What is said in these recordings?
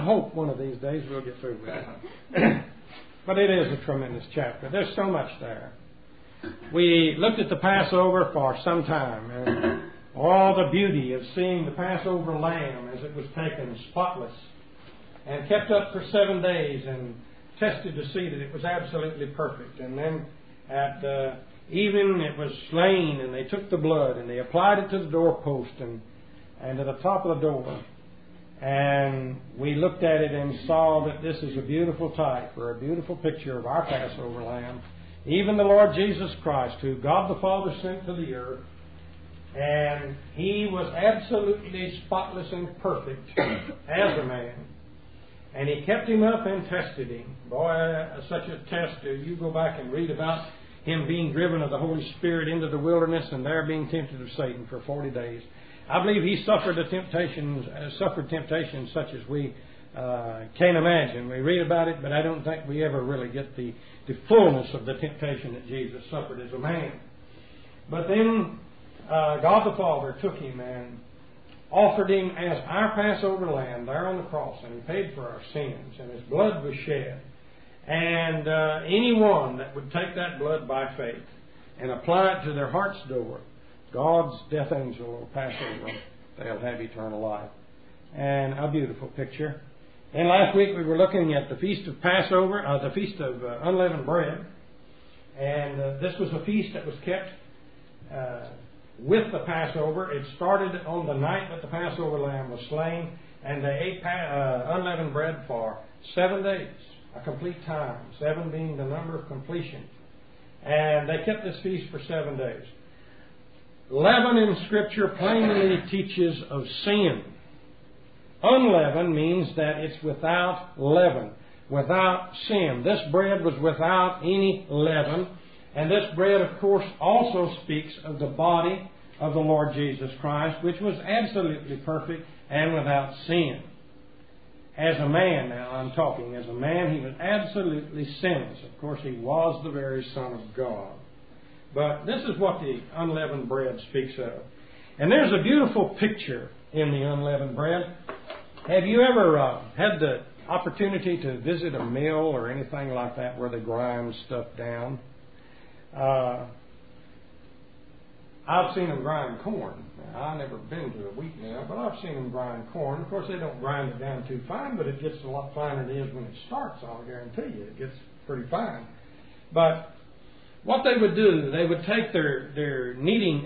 I hope one of these days we'll get through with it. But it is a tremendous chapter. There's so much there. We looked at the Passover for some time, and all the beauty of seeing the Passover lamb as it was taken spotless and kept up for 7 days and tested to see that it was absolutely perfect. And then at evening it was slain, and they took the blood and they applied it to the doorpost and to the top of the door. And we looked at it and saw that this is a beautiful type or a beautiful picture of our Passover lamb, even the Lord Jesus Christ, who God the Father sent to the earth. And He was absolutely spotless and perfect as a man. And He kept Him up and tested Him. Boy, such a test. You go back and read about Him being driven of the Holy Spirit into the wilderness and there being tempted of Satan for 40 days. I believe He suffered temptations such as we can't imagine. We read about it, but I don't think we ever really get the fullness of the temptation that Jesus suffered as a man. But then God the Father took Him and offered Him as our Passover lamb there on the cross, and He paid for our sins, and His blood was shed. And anyone that would take that blood by faith and apply it to their heart's door, God's death angel will pass over them. They'll have eternal life. And a beautiful picture. And last week we were looking at the Feast of Passover, the Feast of Unleavened Bread. And this was a feast that was kept with the Passover. It started on the night that the Passover lamb was slain, and they ate unleavened bread for 7 days, a complete time, 7 being the number of completion. And they kept this feast for 7 days. Leaven in Scripture plainly teaches of sin. Unleavened means that it's without leaven, without sin. This bread was without any leaven. And this bread, of course, also speaks of the body of the Lord Jesus Christ, which was absolutely perfect and without sin. As a man, now I'm talking, as a man, He was absolutely sinless. Of course, He was the very Son of God. But this is what the unleavened bread speaks of. And there's a beautiful picture in the unleavened bread. Have you ever had the opportunity to visit a mill or anything like that where they grind stuff down? I've seen them grind corn. Now, I've never been to a wheat mill, but I've seen them grind corn. Of course, they don't grind it down too fine, but it gets a lot finer than it is when it starts, I'll guarantee you. It gets pretty fine. But what they would do, they would take their kneading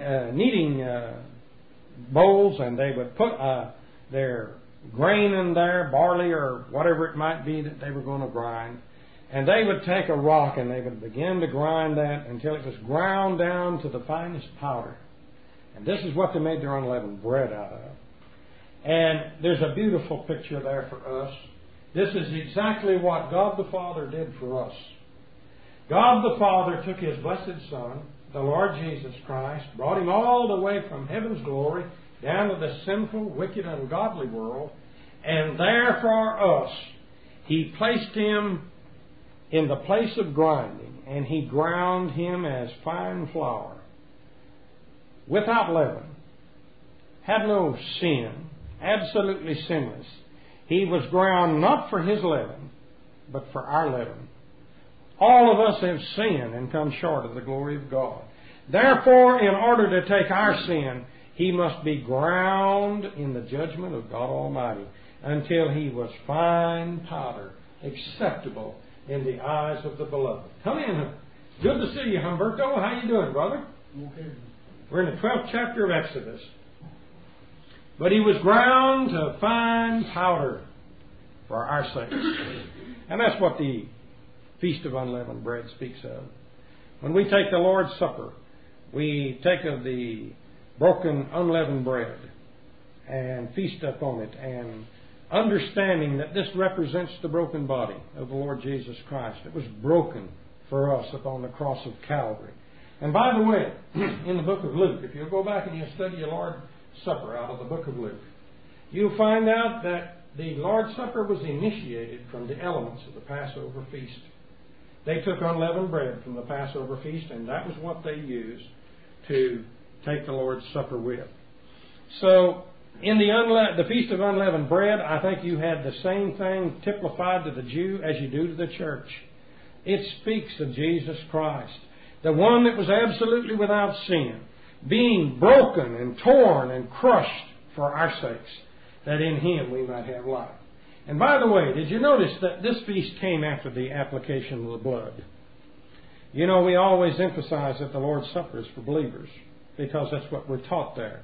bowls, and they would put their grain in there, barley or whatever it might be that they were going to grind. And they would take a rock and they would begin to grind that until it was ground down to the finest powder. And this is what they made their unleavened bread out of. And there's a beautiful picture there for us. This is exactly what God the Father did for us. God the Father took His blessed Son, the Lord Jesus Christ, brought Him all the way from heaven's glory down to the sinful, wicked, ungodly world, and there for us He placed Him in the place of grinding, and He ground Him as fine flour, without leaven, had no sin, absolutely sinless. He was ground not for His leaven, but for our leaven. All of us have sinned and come short of the glory of God. Therefore, in order to take our sin, He must be ground in the judgment of God Almighty until He was fine powder, acceptable in the eyes of the beloved. Come in. Good to see you, Humberto. How you doing, brother? Okay. We're in the 12th chapter of Exodus. But He was ground to fine powder for our sakes. And that's what the Feast of Unleavened Bread speaks of. When we take the Lord's Supper, we take of the broken unleavened bread and feast upon it, and understanding that this represents the broken body of the Lord Jesus Christ. It was broken for us upon the cross of Calvary. And by the way, in the book of Luke, if you'll go back and you'll study your Lord's Supper out of the book of Luke, you'll find out that the Lord's Supper was initiated from the elements of the Passover feast. They took unleavened bread from the Passover feast, and that was what they used to take the Lord's Supper with. So, In the Feast of Unleavened Bread, I think you had the same thing typified to the Jew as you do to the church. It speaks of Jesus Christ, the one that was absolutely without sin, being broken and torn and crushed for our sakes, that in Him we might have life. And by the way, did you notice that this feast came after the application of the blood? You know, we always emphasize that the Lord's Supper is for believers, because that's what we're taught there.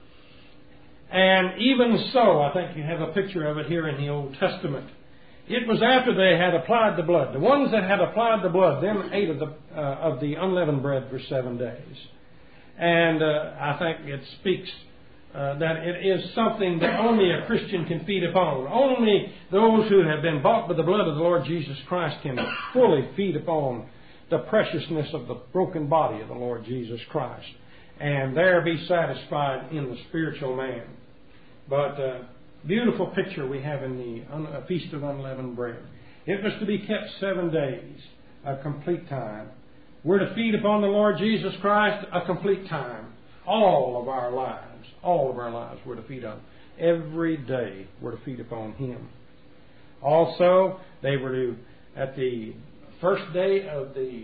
And even so, I think you have a picture of it here in the Old Testament. It was after they had applied the blood. The ones that had applied the blood, them ate of the unleavened bread for 7 days. And I think it speaks that it is something that only a Christian can feed upon. Only those who have been bought with the blood of the Lord Jesus Christ can fully feed upon the preciousness of the broken body of the Lord Jesus Christ, and there be satisfied in the spiritual man. But beautiful picture we have in the Feast of Unleavened Bread. It was to be kept 7 days, a complete time. We're to feed upon the Lord Jesus Christ a complete time. All of our lives we're to feed on. Every day we're to feed upon Him. Also, they were to, at the first day of the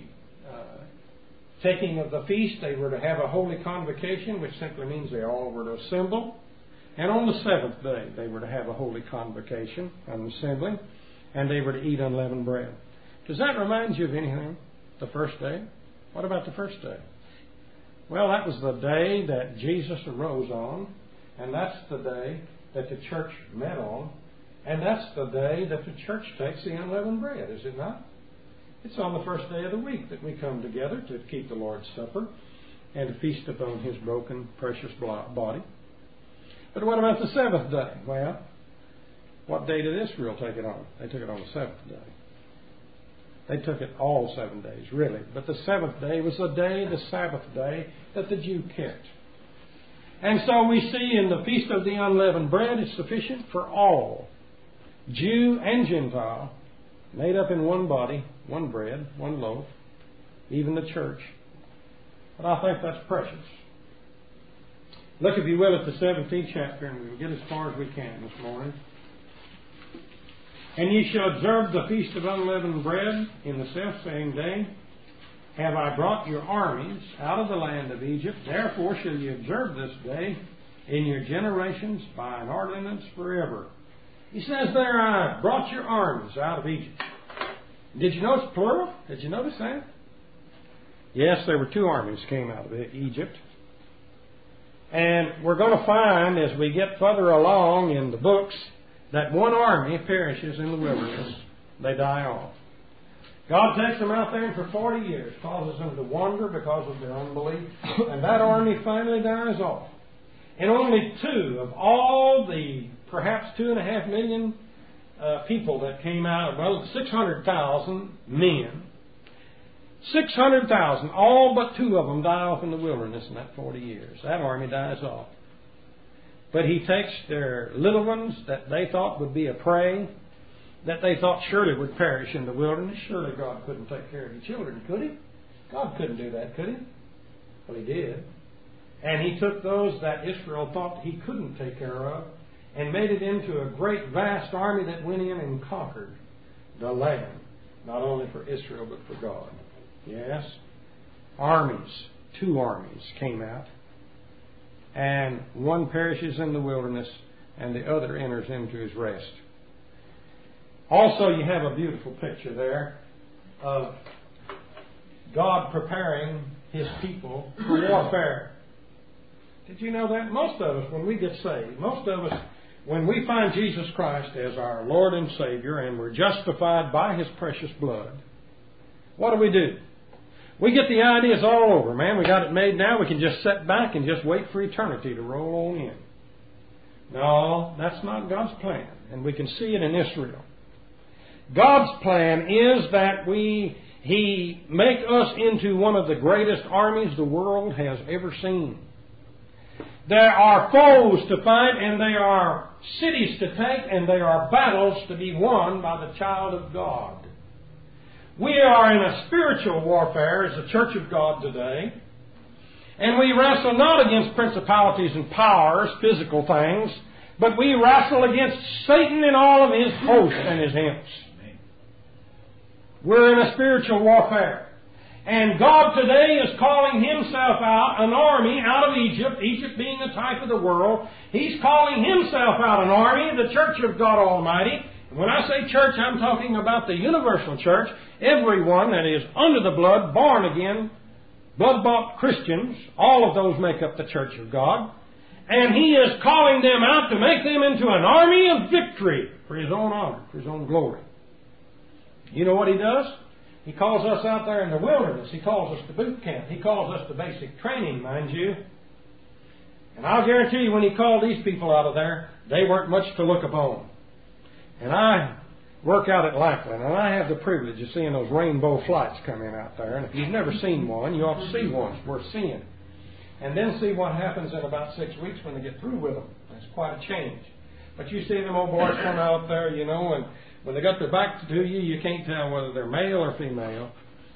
taking of the feast, they were to have a holy convocation, which simply means they all were to assemble. And on the 7th day, they were to have a holy convocation, an assembly, and they were to eat unleavened bread. Does that remind you of anything? The first day? What about the first day? Well, that was the day that Jesus arose on, and that's the day that the church met on, and that's the day that the church takes the unleavened bread, is it not? It's on the first day of the week that we come together to keep the Lord's Supper and to feast upon His broken, precious body. But what about the 7th day? Well, what day did Israel take it on? They took it on the 7th day. They took it all 7 days, really. But the 7th day was the Sabbath day, that the Jew kept. And so we see in the Feast of the Unleavened Bread, it's sufficient for all, Jew and Gentile, made up in one body, one bread, one loaf, even the church. But I think that's precious. Look, if you will, at the 17th chapter, and we'll get as far as we can this morning. And ye shall observe the Feast of Unleavened Bread in the selfsame day. Have I brought your armies out of the land of Egypt? Therefore shall ye observe this day in your generations by an ordinance forever. He says there, I brought your armies out of Egypt. Did you notice plural? Did you notice that? Yes, there were 2 armies came out of Egypt. And we're going to find, as we get further along in the books, that one army perishes in the wilderness. They die off. God takes them out there for 40 years, causes them to wander because of their unbelief, and that army finally dies off. And only 2 of all the perhaps 2.5 million people that came out, well, 600,000 men, 600,000, all but 2 of them die off in the wilderness in that 40 years. That army dies off. But He takes their little ones that they thought would be a prey, that they thought surely would perish in the wilderness. Surely God couldn't take care of the children, could He? God couldn't do that, could He? Well, He did. And He took those that Israel thought He couldn't take care of and made it into a great, vast army that went in and conquered the land, not only for Israel, but for God. Yes, armies, 2 armies came out, and one perishes in the wilderness, and the other enters into his rest. Also, you have a beautiful picture there of God preparing His people for warfare. Did you know that? Most of us, when we get saved, when we find Jesus Christ as our Lord and Savior, and we're justified by His precious blood, what do? We get the ideas all over. Man, we got it made now. We can just sit back and just wait for eternity to roll on in. No, that's not God's plan. And we can see it in Israel. God's plan is that He make us into one of the greatest armies the world has ever seen. There are foes to fight, and there are cities to take, and there are battles to be won by the child of God. We are in a spiritual warfare as the Church of God today. And we wrestle not against principalities and powers, physical things, but we wrestle against Satan and all of his hosts and his imps. We're in a spiritual warfare. And God today is calling Himself out, an army out of Egypt, Egypt being the type of the world. He's calling Himself out, an army, the church of God Almighty. And when I say church, I'm talking about the universal church. Everyone that is under the blood, born again, blood-bought Christians, all of those make up the church of God. And He is calling them out to make them into an army of victory for His own honor, for His own glory. You know what He does? He calls us out there in the wilderness. He calls us to boot camp. He calls us to basic training, mind you. And I'll guarantee you when He called these people out of there, they weren't much to look upon. And I work out at Lackland, and I have the privilege of seeing those rainbow flights come in out there. And if you've never seen one, you ought to see one. It's worth seeing. And then see what happens in about 6 weeks when they get through with them. It's quite a change. But you see them old boys come out there, you know, and when they got their back to you, you can't tell whether they're male or female.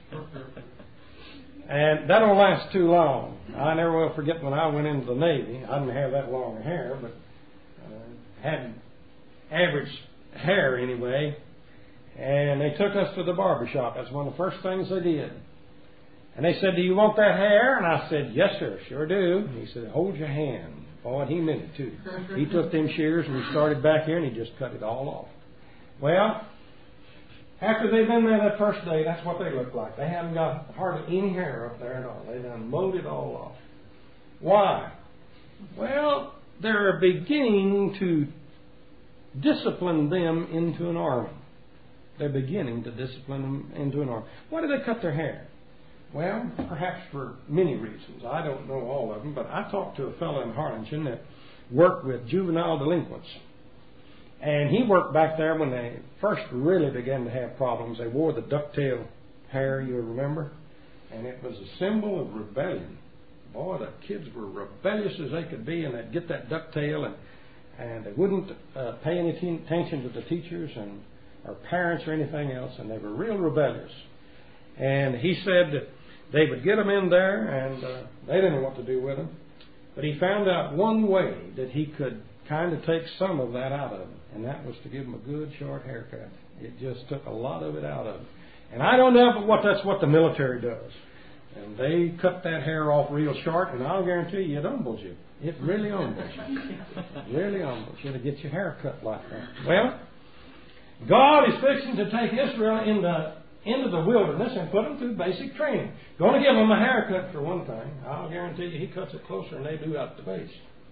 And that don't last too long. I never will forget when I went into the Navy. I didn't have that long hair, but had average hair anyway. And they took us to the barber shop. That's one of the first things they did. And they said, "Do you want that hair?" And I said, "Yes, sir, sure do." And he said, "Hold your hand." Boy, and he meant it too. He took them shears and he started back here and he just cut it all off. Well, after they've been there that first day, that's what they look like. They haven't got hardly any hair up there at all. They done mowed it all off. Why? Well, they're beginning to discipline them into an army. They're beginning to discipline them into an army. Why do they cut their hair? Well, perhaps for many reasons. I don't know all of them, but I talked to a fellow in Harlingen that worked with juvenile delinquents. And he worked back there when they first really began to have problems. They wore the ducktail hair, you remember? And it was a symbol of rebellion. Boy, the kids were rebellious as they could be, and they'd get that ducktail, and they wouldn't pay any attention to the teachers or parents or anything else, and they were real rebellious. And he said that they would get them in there, and they didn't know what to do with them. But he found out one way that he could kind of take some of that out of them, and that was to give them a good short haircut. It just took a lot of it out of them. And I don't know but that's what the military does. And they cut that hair off real short, and I'll guarantee you it humbles you. It really humbles you. Really humbles you to get your hair cut like that. Well, God is fixing to take Israel into the wilderness and put them through basic training. Going to give them a haircut for one thing. I'll guarantee you He cuts it closer than they do out the base.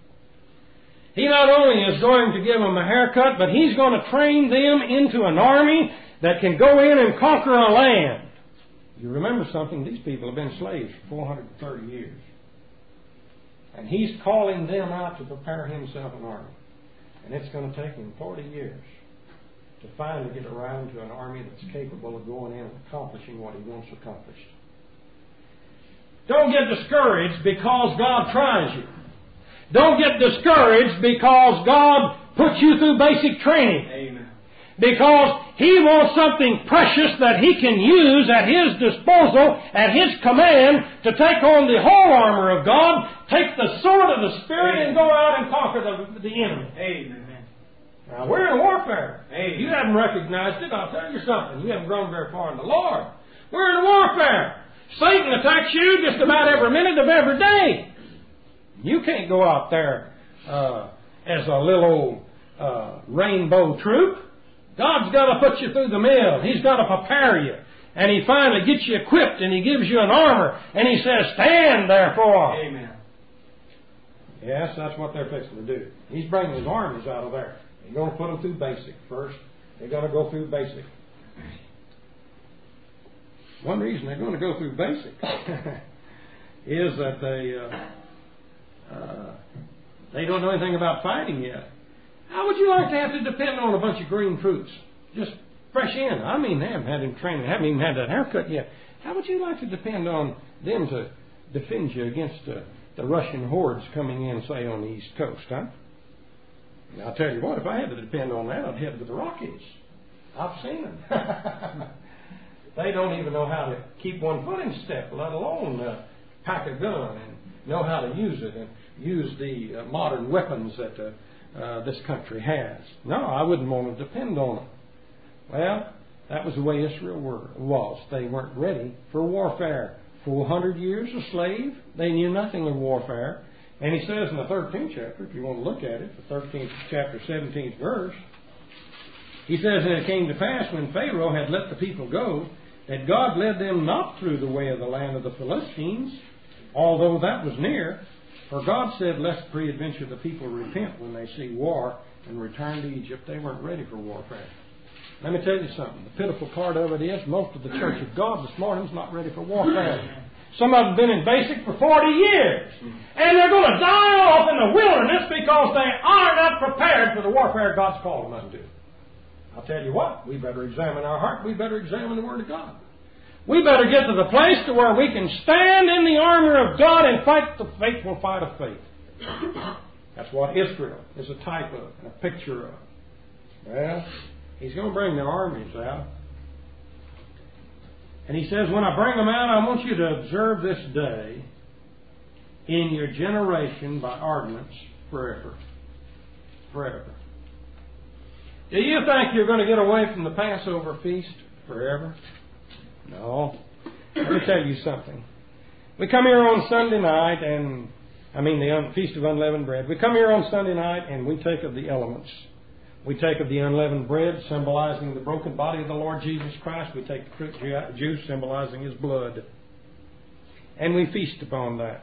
He not only is going to give them a haircut, but He's going to train them into an army that can go in and conquer a land. You remember something, these people have been slaves for 430 years. And He's calling them out to prepare Himself an army. And it's going to take Him 40 years to finally get around to an army that's capable of going in and accomplishing what He wants accomplished. Don't get discouraged because God tries you. Don't get discouraged because God puts you through basic training. Amen. Because He wants something precious that He can use at His disposal, at His command, to take on the whole armor of God, take the sword of the Spirit, and go out and conquer the enemy. Amen. Now, we're in warfare. Amen. You haven't recognized it. I'll tell you something. You haven't grown very far in the Lord. We're in warfare. Satan attacks you just about every minute of every day. You can't go out there as a little old rainbow troop. God's got to put you through the mill. He's got to prepare you. And He finally gets you equipped, and He gives you an armor. And He says, "Stand therefore." Amen. Yes, that's what they're fixing to do. He's bringing His armies out of there. He's going to put them through basic first. They're going to go through basic. One reason they're going to go through basic is that they don't know anything about fighting yet. How would you like to have to depend on a bunch of green troops? Just fresh in. I mean, they haven't had any training. They haven't even had that haircut yet. How would you like to depend on them to defend you against the Russian hordes coming in, say, on the East Coast, huh? And I'll tell you what, if I had to depend on that, I'd head to the Rockies. I've seen them. They don't even know how to keep one foot in step, let alone pack a gun know how to use it and use the modern weapons that this country has. No, I wouldn't want to depend on it. Well, that was the way Israel was. They weren't ready for warfare. 400 years a slave, they knew nothing of warfare. And he says in the 13th chapter, if you want to look at it, the 13th chapter, 17th verse, he says, "And it came to pass when Pharaoh had let the people go, that God led them not through the way of the land of the Philistines, although that was near. For God said, lest peradventure the people repent when they see war and return to Egypt." They weren't ready for warfare. Let me tell you something. The pitiful part of it is most of the Church of God this morning is not ready for warfare. Some of them have been in basic for 40 years. And they're going to die off in the wilderness because they are not prepared for the warfare God's called them to do. I'll tell you what, we better examine our heart. We better examine the Word of God. We better get to the place to where we can stand in the armor of God and fight the faithful fight of faith. That's what Israel is a type of, a picture of. Well, He's going to bring their armies out. And He says, when I bring them out, I want you to observe this day in your generation by ordinance forever. Forever. Do you think you're going to get away from the Passover feast forever? No. Let me tell you something. We come here on Sunday night, the Feast of Unleavened Bread. We come here on Sunday night and we take of the elements. We take of the unleavened bread, symbolizing the broken body of the Lord Jesus Christ. We take the fruit juice, symbolizing His blood. And we feast upon that.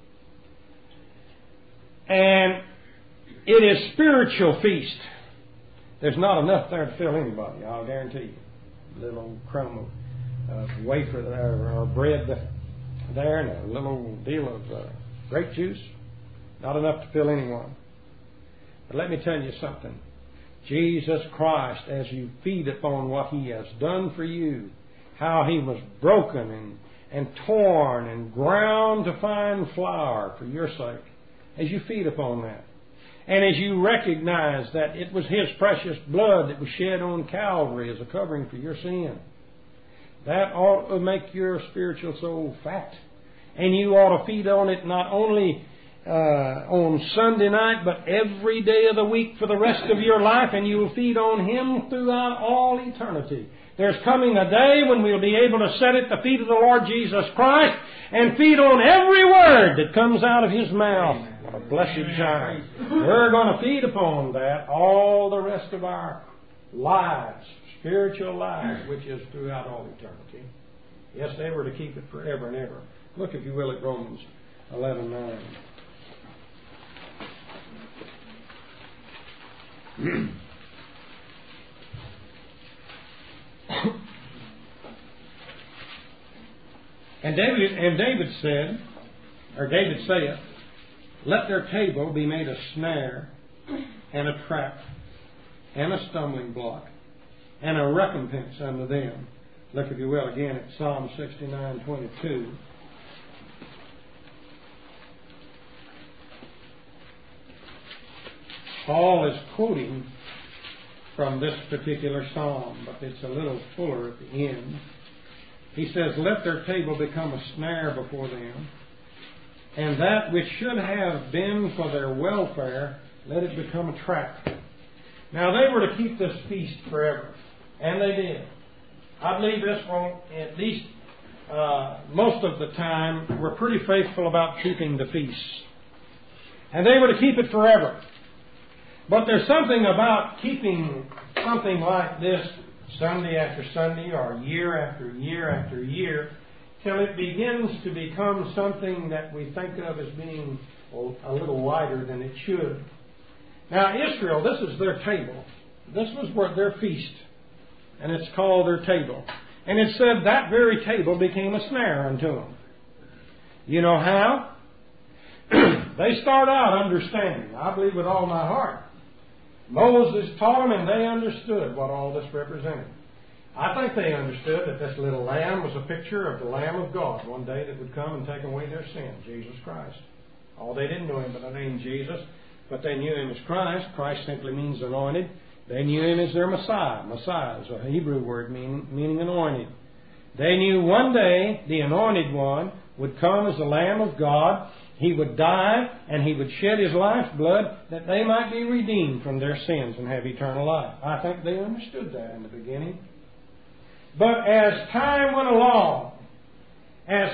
And it is spiritual feast. There's not enough there to fill anybody, I'll guarantee you. A little crumb of wafer there, or bread there, and a little deal of grape juice. Not enough to fill anyone. But let me tell you something. Jesus Christ, as you feed upon what He has done for you, how He was broken and torn and ground to fine flour for your sake, as you feed upon that, and as you recognize that it was His precious blood that was shed on Calvary as a covering for your sin, that ought to make your spiritual soul fat. And you ought to feed on it not only on Sunday night, but every day of the week for the rest of your life, and you will feed on Him throughout all eternity. There's coming a day when we'll be able to sit at the feet of the Lord Jesus Christ and feed on every word that comes out of His mouth. What a blessed time. We're going to feed upon that all the rest of our lives, spiritual lives, which is throughout all eternity. Yes, they were to keep it forever and ever. Look, if you will, at Romans 11:9. And David saith, let their table be made a snare and a trap and a stumbling block and a recompense unto them. Look, if you will, again at Psalm 69:22. Paul is quoting from this particular psalm, but it's a little fuller at the end. He says, let their table become a snare before them, and that which should have been for their welfare, let it become a trap. Now, they were to keep this feast forever, and they did. I believe this one, at least most of the time, were pretty faithful about keeping the feasts. And they were to keep it forever. But there's something about keeping something like this Sunday after Sunday, or year after year after year, till it begins to become something that we think of as being a little lighter than it should. Now, Israel, this is their table. This was their feast. And it's called their table. And it said that very table became a snare unto them. You know how? They start out understanding. I believe with all my heart. Moses taught them and they understood what all this represented. I think they understood that this little lamb was a picture of the Lamb of God, one day that would come and take away their sin, Jesus Christ. Oh, they didn't know Him by the name Jesus, but they knew Him as Christ. Christ simply means anointed. They knew Him as their Messiah. Messiah is a Hebrew word meaning anointed. They knew one day the anointed one would come as the Lamb of God. He would die and He would shed His life's blood that they might be redeemed from their sins and have eternal life. I think they understood that in the beginning. But as time went along, as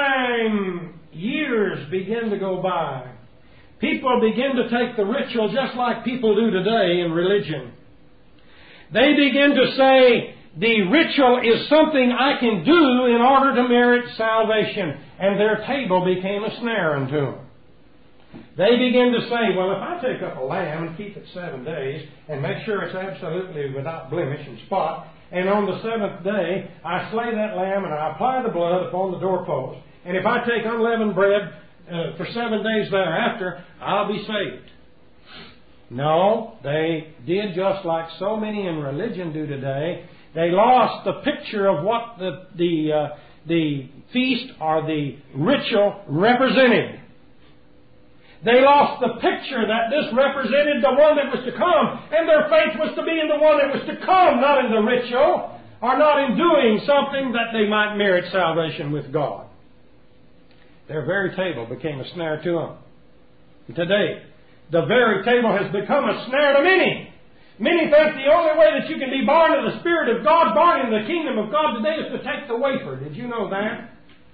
years begin to go by, people begin to take the ritual just like people do today in religion. They begin to say, the ritual is something I can do in order to merit salvation. And their table became a snare unto them. They begin to say, well, if I take up a lamb and keep it 7 days and make sure it's absolutely without blemish and spot, and on the 7th day I slay that lamb and I apply the blood upon the doorpost, and if I take unleavened bread for 7 days thereafter, I'll be saved. No, they did just like so many in religion do today. They lost the picture of what the feast or the ritual represented. They lost the picture that this represented the one that was to come, and their faith was to be in the one that was to come, not in the ritual, or not in doing something that they might merit salvation with God. Their very table became a snare to them. And today, the very table has become a snare to many. Many think the only way that you can be born of the Spirit of God, born in the kingdom of God today, is to take the wafer. Did you know that?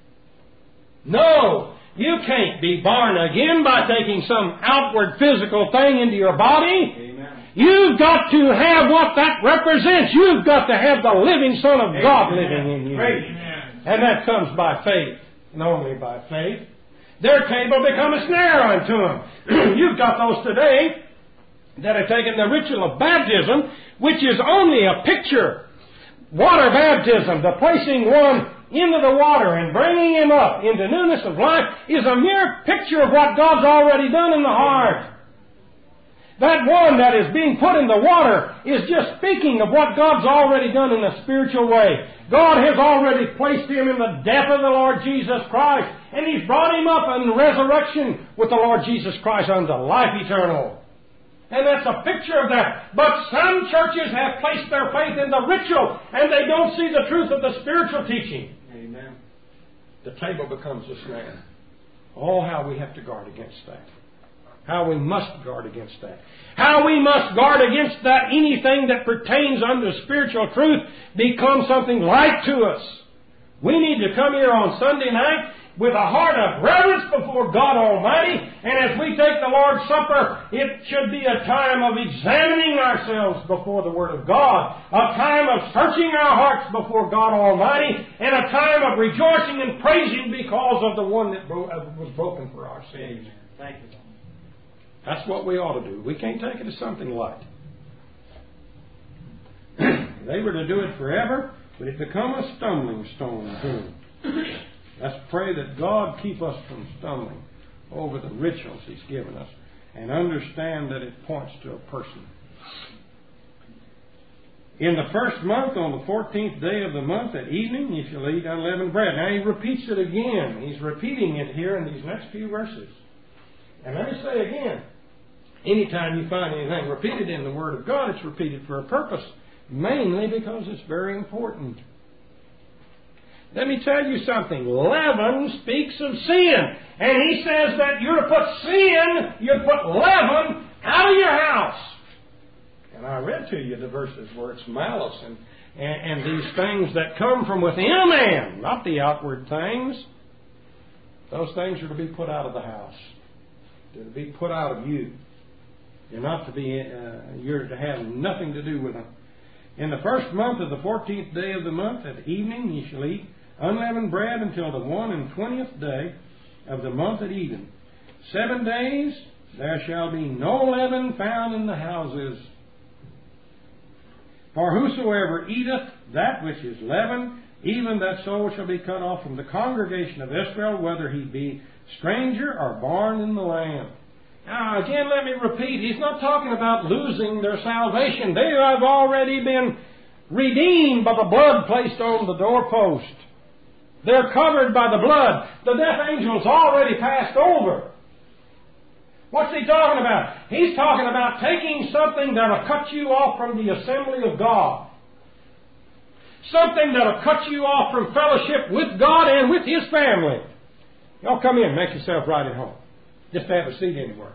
No! You can't be born again by taking some outward physical thing into your body. Amen. You've got to have what that represents. You've got to have the living Son of God living in you. Amen. And that comes by faith, and only by faith. Their table become a snare unto them. You've got those today that have taken the ritual of baptism, which is only a picture. Water baptism, the placing one into the water and bringing him up into newness of life, is a mere picture of what God's already done in the heart. That one that is being put in the water is just speaking of what God's already done in a spiritual way. God has already placed him in the death of the Lord Jesus Christ, and He's brought him up in resurrection with the Lord Jesus Christ unto life eternal. And that's a picture of that. But some churches have placed their faith in the ritual, and they don't see the truth of the spiritual teaching. Amen. The table becomes a snare. Oh, how we have to guard against that. How we must guard against that. How we must guard against that anything that pertains unto spiritual truth becomes something light to us. We need to come here on Sunday night with a heart of reverence before God Almighty, and as we take the Lord's Supper, it should be a time of examining ourselves before the Word of God, a time of searching our hearts before God Almighty, and a time of rejoicing and praising because of the one that was broken for our sins. Thank you. That's what we ought to do. We can't take it as something light. They were to do it forever, but it become a stumbling stone to them. Let's pray that God keep us from stumbling over the rituals He's given us and understand that it points to a person. In the first month, on the 14th day of the month at evening, you shall eat unleavened bread. Now He repeats it again. He's repeating it here in these next few verses. And let me say again, anytime you find anything repeated in the Word of God, it's repeated for a purpose, mainly because it's very important. Let me tell you something. Leaven speaks of sin. And He says that you're to put sin, you're to put leaven out of your house. And I read to you the verses where it's malice and these things that come from within a man, not the outward things. Those things are to be put out of the house. They're to be put out of you. You're not to be, you're to have nothing to do with them. In the first month of the 14th day of the month at evening ye shall eat unleavened bread until the 21st day of the month at even. 7 days there shall be no leaven found in the houses. For whosoever eateth that which is leavened, even that soul shall be cut off from the congregation of Israel, whether he be stranger or born in the land. Now, again, let me repeat, He's not talking about losing their salvation. They have already been redeemed by the blood placed on the doorpost. They're covered by the blood. The death angel's already passed over. What's He talking about? He's talking about taking something that'll cut you off from the assembly of God. Something that'll cut you off from fellowship with God and with His family. Y'all come in, make yourself right at home. Just to have a seat anywhere.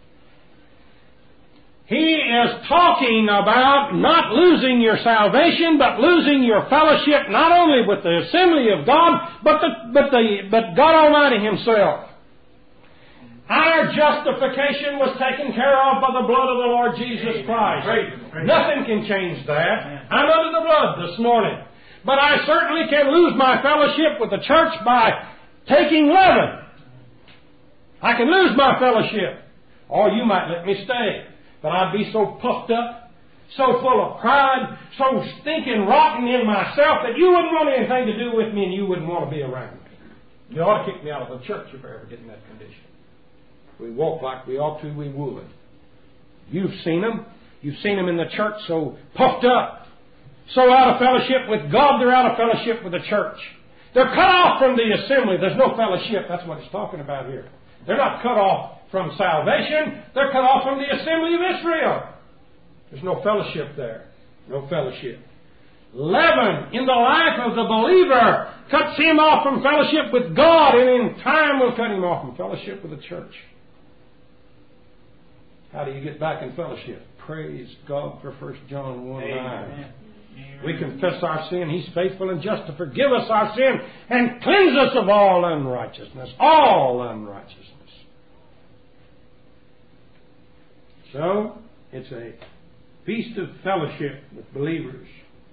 He is talking about not losing your salvation, but losing your fellowship not only with the assembly of God, but God Almighty Himself. Our justification was taken care of by the blood of the Lord Jesus Christ. Nothing can change that. I'm under the blood this morning. But I certainly can lose my fellowship with the church by taking leaven. I can lose my fellowship. Or you might let me stay. But I'd be so puffed up, so full of pride, so stinking rotten in myself that you wouldn't want anything to do with me and you wouldn't want to be around me. You ought to kick me out of the church if I ever get in that condition. If we walk like we ought to, we would. You've seen them. You've seen them in the church so puffed up, so out of fellowship with God, they're out of fellowship with the church. They're cut off from the assembly. There's no fellowship. That's what it's talking about here. They're not cut off from salvation. They're cut off from the assembly of Israel. There's no fellowship there. No fellowship. Leaven in the life of the believer cuts him off from fellowship with God, and in time will cut him off from fellowship with the church. How do you get back in fellowship? Praise God for 1 John 1:9. We confess our sin. He's faithful and just to forgive us our sin and cleanse us of all unrighteousness. All unrighteousness. So, it's a feast of fellowship with believers.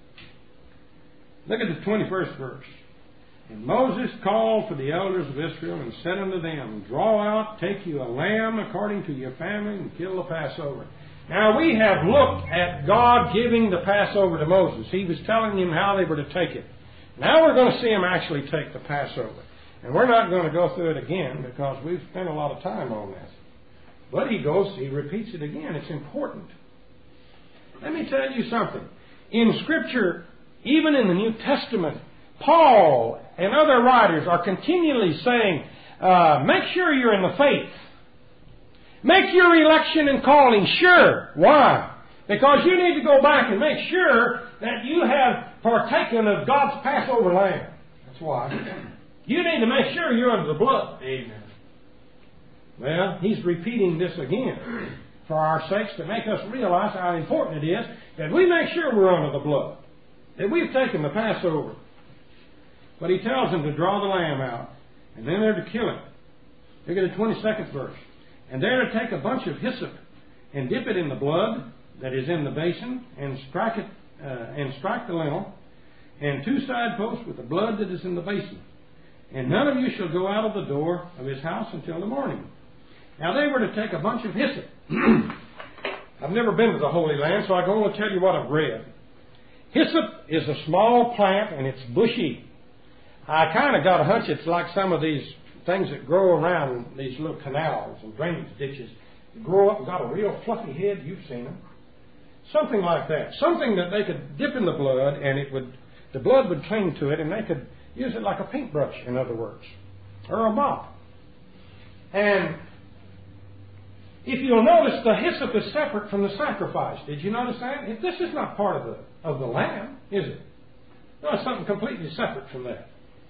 Look at the 21st verse. And Moses called for the elders of Israel and said unto them, Draw out, take you a lamb according to your family, and kill the Passover. Now, we have looked at God giving the Passover to Moses. He was telling them how they were to take it. Now we're going to see him actually take the Passover. And we're not going to go through it again because we've spent a lot of time on this. But he repeats it again. It's important. Let me tell you something. In Scripture, even in the New Testament, Paul and other writers are continually saying, make sure you're in the faith. Make your election and calling sure. Why? Because you need to go back and make sure that you have partaken of God's Passover lamb. That's why. You need to make sure you're under the blood. Amen. Well, he's repeating this again for our sakes to make us realize how important it is that we make sure we're under the blood. That we've taken the Passover. But he tells them to draw the lamb out. And then they're to kill it. Look at the 22nd verse. And they're to take a bunch of hyssop and dip it in the blood that is in the basin and strike it and strike the lintel and 2 side posts with the blood that is in the basin. And none of you shall go out of the door of his house until the morning. Now they were to take a bunch of hyssop. I've never been to the Holy Land, so I can only tell you what I've read. Hyssop is a small plant and it's bushy. I kind of got a hunch it's like some of these things that grow around these little canals and drainage ditches. They grow up and got a real fluffy head. You've seen them. Something like that. Something that they could dip in the blood and the blood would cling to it and they could use it like a paintbrush, in other words, or a mop. And if you'll notice, the hyssop is separate from the sacrifice. Did you notice that? This is not part of the lamb, is it? No, it's something completely separate from that.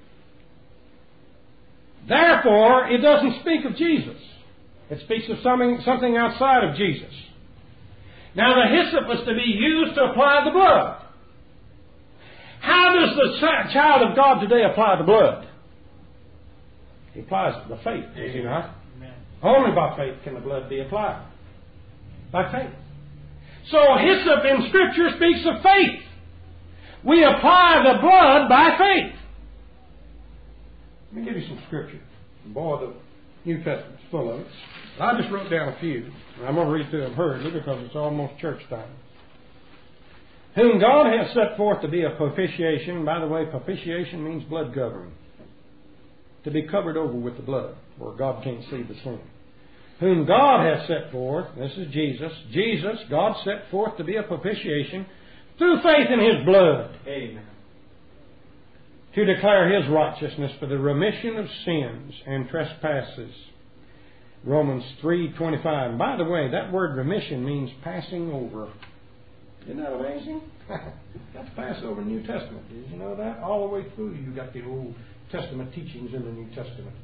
Therefore, it doesn't speak of Jesus. It speaks of something outside of Jesus. Now, the hyssop was to be used to apply the blood. How does the child of God today apply the blood? He applies the faith, does he not? Amen. Only by faith can the blood be applied. By faith. So hyssop in Scripture speaks of faith. We apply the blood by faith. Let me give you some Scripture. Boy, the New Testament's full of it. I just wrote down a few. I'm going to read through them hurriedly because it's almost church time. Whom God has set forth to be a propitiation. By the way, propitiation means blood covering. To be covered over with the blood, where God can't see the sin. Whom God has set forth, this is Jesus. Jesus, God set forth to be a propitiation through faith in His blood. Amen. To declare His righteousness for the remission of sins and trespasses. Romans 3:25. By the way, that word remission means passing over. Isn't that amazing? That's Passover in the New Testament. Did you know that? All the way through you got the Old Testament teachings in the New Testament.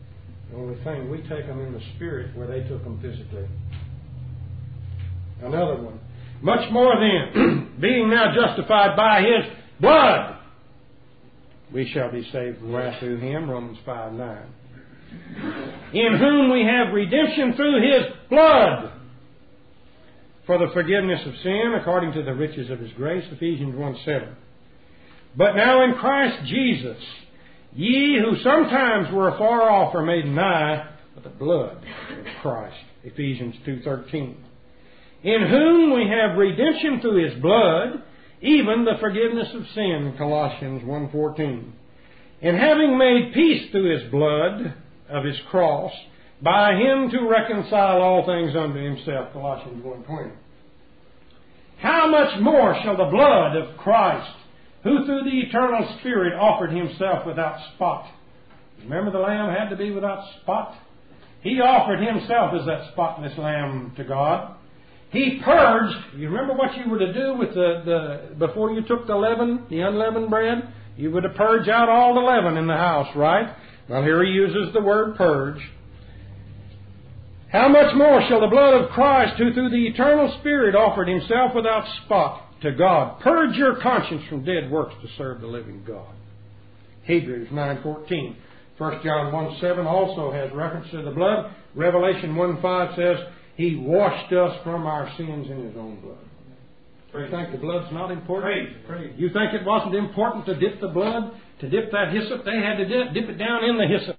The only thing, we take them in the spirit where they took them physically. Another one. Much more then, being now justified by His blood, we shall be saved from wrath through Him, Romans 5:9. In whom we have redemption through His blood, for the forgiveness of sin, according to the riches of His grace, Ephesians 1:7. But now in Christ Jesus, ye who sometimes were afar off are made nigh by the blood of Christ, Ephesians 2:13. In whom we have redemption through His blood, even the forgiveness of sin, Colossians 1:14. And having made peace through His blood of His cross, by Him to reconcile all things unto Himself, Colossians 1:20. How much more shall the blood of Christ, who through the eternal Spirit offered Himself without spot. Remember, the lamb had to be without spot? He offered Himself as that spotless lamb to God. He purged. You remember what you were to do with before you took the leaven, the unleavened bread? You were to purge out all the leaven in the house, right? Well, here He uses the word purge. How much more shall the blood of Christ, who through the eternal Spirit offered Himself without spot to God, purge your conscience from dead works to serve the living God? Hebrews 9:14. 1 John 1:7 also has reference to the blood. Revelation 1:5 says, He washed us from our sins in His own blood. You think the blood's not important? Praise. You think it wasn't important to dip the blood, to dip that hyssop? They had to dip it down in the hyssop.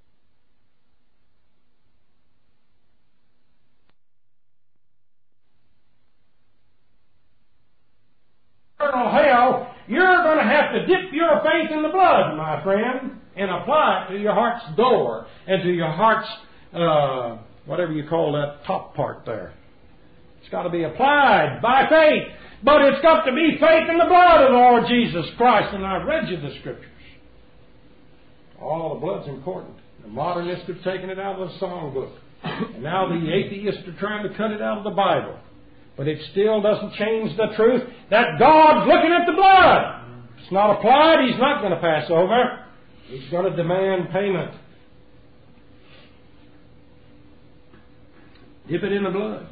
Eternal hell, you're going to have to dip your faith in the blood, my friend, and apply it to your heart's door and to your heart's, whatever you call that top part there. It's got to be applied by faith. But it's got to be faith in the blood of the Lord Jesus Christ. And I've read you the Scriptures. All the blood's important. The modernists have taken it out of the songbook. And now the atheists are trying to cut it out of the Bible. But it still doesn't change the truth that God's looking at the blood. If it's not applied, He's not going to pass over. He's going to demand payment. Dip it in the blood.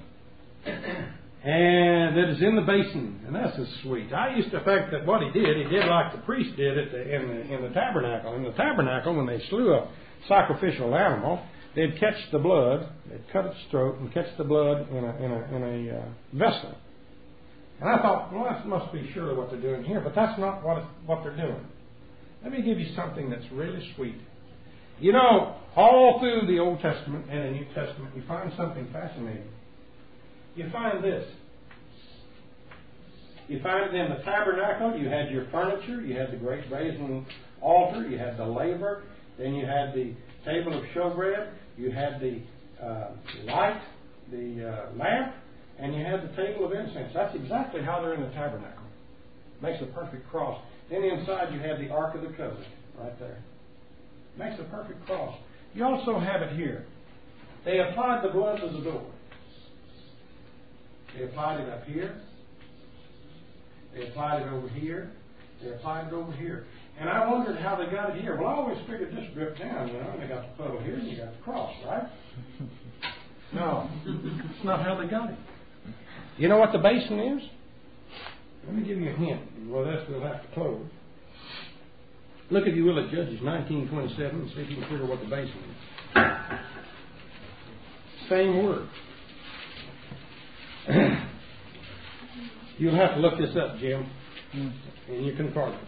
And it is in the basin. And that's just sweet. I used to think that what he did like the priest did in the tabernacle. In the tabernacle, when they slew a sacrificial animal, they'd catch the blood, they'd cut its throat and catch the blood in a vessel. And I thought, well, that must be surely what they're doing here, but that's not what they're doing. Let me give you something that's really sweet. You know, all through the Old Testament and the New Testament, you find something fascinating. You find this. You find it in the tabernacle. You had your furniture. You had the great brazen altar. You had the laver. Then you had the table of showbread. You had the light, the lamp, and you had the table of incense. That's exactly how they're in the tabernacle. Makes a perfect cross. Then inside you had the Ark of the Covenant right there. Makes a perfect cross. You also have it here. They applied the blood to the door. They applied it up here. They applied it over here. They applied it over here. And I wondered how they got it here. Well, I always figured this dripped down, and they got the puddle here and you got the cross, right? No, that's not how they got it. You know what the basin is? Let me give you a hint. Well, this we'll have to close. Look, if you will, at Judges 19:27 and see if you can figure what the basin is. Same word. You'll have to look this up, Jim, in your concordance.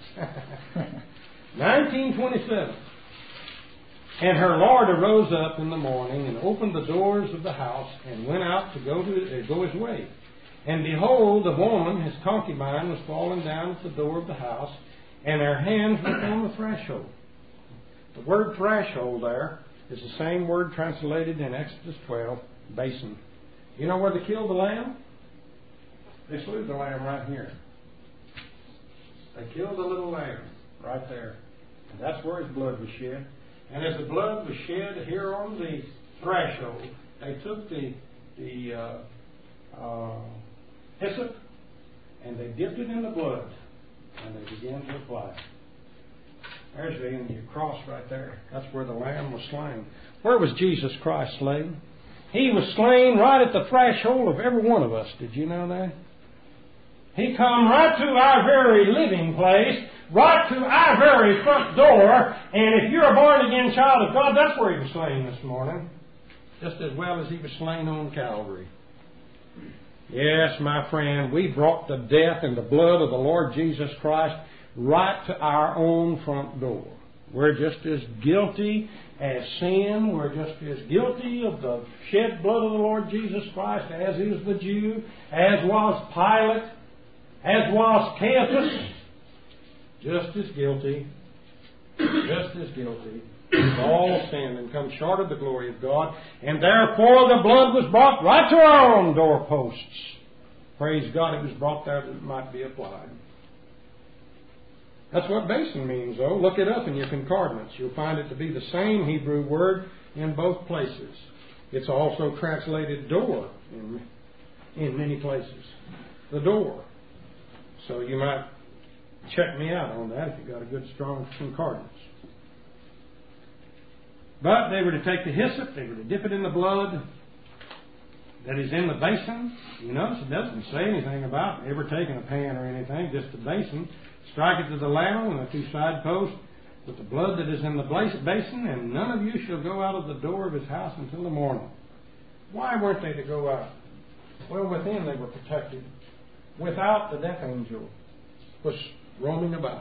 19:27. And her Lord arose up in the morning and opened the doors of the house and went out to go his way. And behold, the woman, his concubine, was fallen down at the door of the house, and her hands were on the threshold. The word threshold there is the same word translated in Exodus 12, basin. You know where they killed the lamb? They slew the lamb right here. They killed the little lamb right there. And that's where his blood was shed. And as the blood was shed here on the threshold, they took the hyssop and they dipped it in the blood and they began to apply it. There's the Indian cross right there. That's where the Lamb was slain. Where was Jesus Christ slain? He was slain right at the threshold of every one of us. Did you know that? He come right to our very living place, right to our very front door, and if you're a born-again child of God, that's where He was slain this morning, just as well as He was slain on Calvary. Yes, my friend, we brought the death and the blood of the Lord Jesus Christ right to our own front door. We're just as guilty as sin. We're just as guilty of the shed blood of the Lord Jesus Christ as is the Jew, as was Pilate, as was Caiaphas. Just as guilty. Just as guilty. We've all sinned and come short of the glory of God, and therefore the blood was brought right to our own doorposts. Praise God, it was brought there that it might be applied. That's what basin means, though. Look it up in your concordance. You'll find it to be the same Hebrew word in both places. It's also translated door in many places. The door. So you might check me out on that if you've got a good, strong concordance. But they were to take the hyssop, they were to dip it in the blood that is in the basin. You notice it doesn't say anything about ever taking a pan or anything, just the basin. Strike it to the lamb and the two side posts with the blood that is in the basin, and none of you shall go out of the door of his house until the morning. Why weren't they to go out? Well, within they were protected. Without, the death angel was roaming about.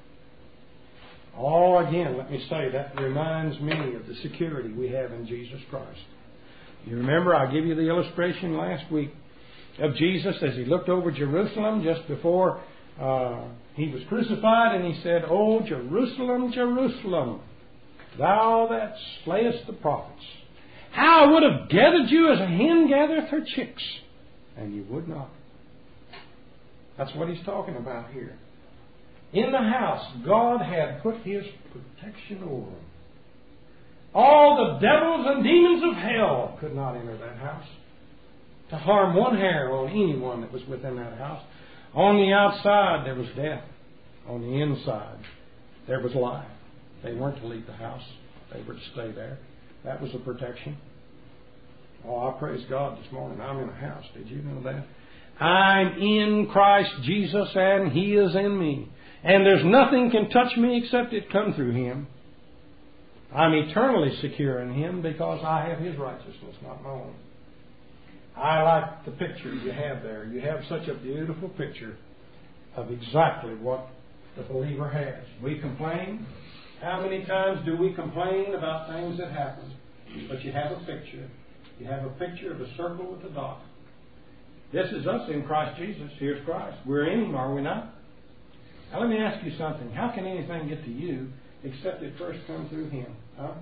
Oh, again, let me say, that reminds me of the security we have in Jesus Christ. You remember, I gave you the illustration last week of Jesus as He looked over Jerusalem just before He was crucified, and He said, "O Jerusalem, Jerusalem, thou that slayest the prophets, how I would have gathered you as a hen gathereth her chicks, and you would not." That's what He's talking about here. In the house, God had put His protection over them. All the devils and demons of hell could not enter that house to harm one hair on anyone that was within that house. On the outside, there was death. On the inside, there was life. They weren't to leave the house. They were to stay there. That was the protection. Oh, I praise God this morning. I'm in a house. Did you know that? I'm in Christ Jesus, and He is in me. And there's nothing can touch me except it come through Him. I'm eternally secure in Him because I have His righteousness, not my own. I like the picture you have there. You have such a beautiful picture of exactly what the believer has. We complain. How many times do we complain about things that happen? But you have a picture. You have a picture of a circle with a dot. This is us in Christ Jesus. Here's Christ. We're in Him, are we not? Now let me ask you something. How can anything get to you except it first come through Him? Huh?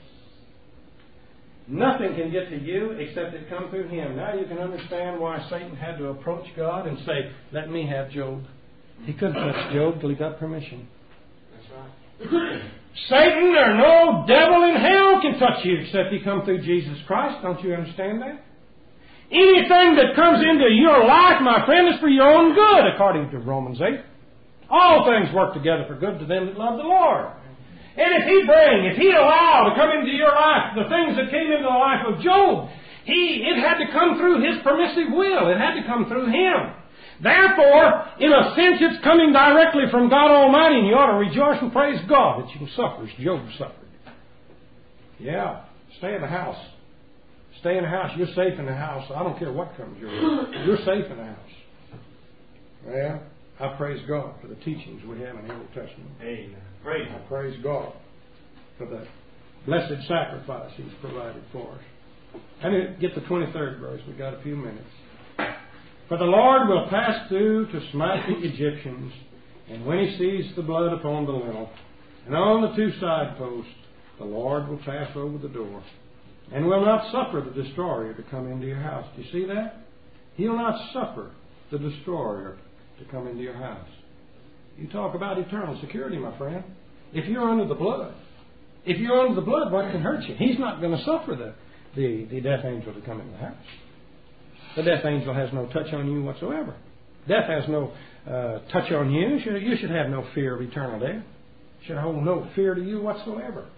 Nothing can get to you except it come through Him. Now you can understand why Satan had to approach God and say, "Let me have Job." He couldn't touch Job till he got permission. That's right. Satan or no devil in hell can touch you except he come through Jesus Christ. Don't you understand that? Anything that comes into your life, my friend, is for your own good, according to Romans 8. All things work together for good to them that love the Lord. And if He allowed to come into your life the things that came into the life of Job, it had to come through His permissive will. It had to come through Him. Therefore, in a sense, it's coming directly from God Almighty, and you ought to rejoice and praise God that you can suffer as Job suffered. Yeah, stay in the house. Stay in the house. You're safe in the house. I don't care what comes your way. You're safe in the house. Well, I praise God for the teachings we have in the Old Testament. Amen. I praise God for the blessed sacrifice He's provided for us. And get the 23rd verse. We've got a few minutes. "For the Lord will pass through to smite the Egyptians, and when He sees the blood upon the lintel, and on the two side posts, the Lord will pass over the door, and will not suffer the destroyer to come into your house." Do you see that? He'll not suffer the destroyer to come into your house. You talk about eternal security, my friend. If you're under the blood, what can hurt you? He's not going to suffer the death angel to come in the house. The death angel has no touch on you whatsoever. Death has no touch on you. You should have no fear of eternal death. should hold no fear to you whatsoever.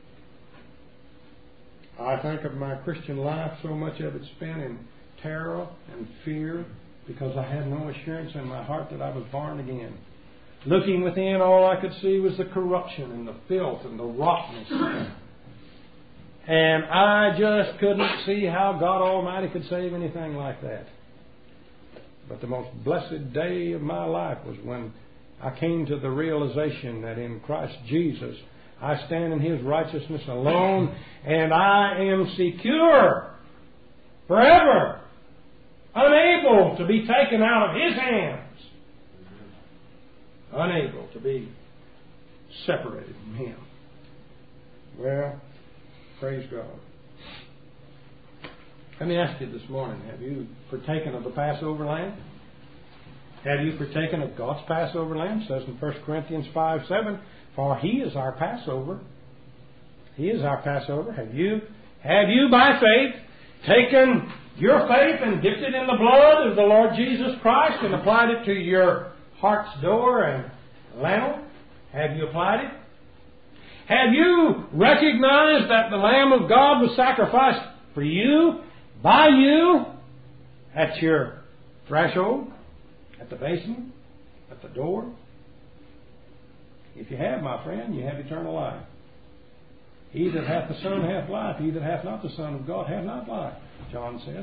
I think of my Christian life, so much of it spent in terror and fear because I had no assurance in my heart that I was born again. Looking within, all I could see was the corruption and the filth and the rottenness. And I just couldn't see how God Almighty could save anything like that. But the most blessed day of my life was when I came to the realization that in Christ Jesus, I stand in His righteousness alone, and I am secure forever, unable to be taken out of His hands, unable to be separated from Him. Well, praise God. Let me ask you this morning, have you partaken of the Passover lamb? Have you partaken of God's Passover lamb? It says in 1 Corinthians 5:7, for He is our Passover. He is our Passover. Have you by faith taken your faith and dipped it in the blood of the Lord Jesus Christ and applied it to your heart's door and lintel? Have you applied it? Have you recognized that the Lamb of God was sacrificed for you, by you, at your threshold, at the basin, at the door? If you have, my friend, you have eternal life. He that hath the Son hath life. He that hath not the Son of God hath not life, John says.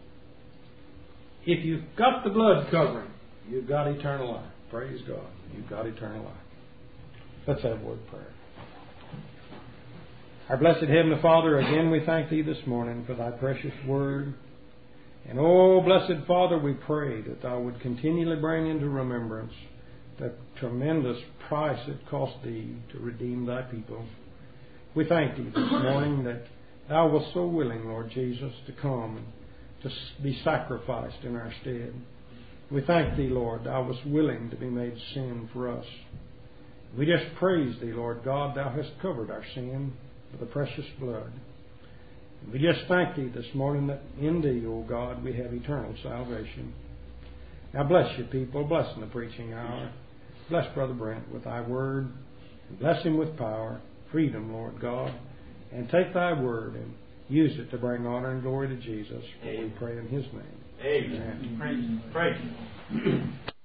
If you've got the blood covering, you've got eternal life. Praise God. You've got eternal life. Let's have a word of prayer. Our blessed Heavenly Father, again we thank Thee this morning for Thy precious word. And oh, blessed Father, we pray that Thou would continually bring into remembrance the tremendous price it cost Thee to redeem Thy people. We thank Thee this morning that Thou wast so willing, Lord Jesus, to come and to be sacrificed in our stead. We thank Thee, Lord, Thou wast willing to be made sin for us. We just praise Thee, Lord God, Thou hast covered our sin with the precious blood. We just thank Thee this morning that in Thee, O God, we have eternal salvation. Now bless your people. Bless in the preaching hour. Bless Brother Brent with Thy word. Bless him with power, freedom, Lord God. And take Thy word and use it to bring honor and glory to Jesus. For we pray in His name. Amen. Amen. Praise.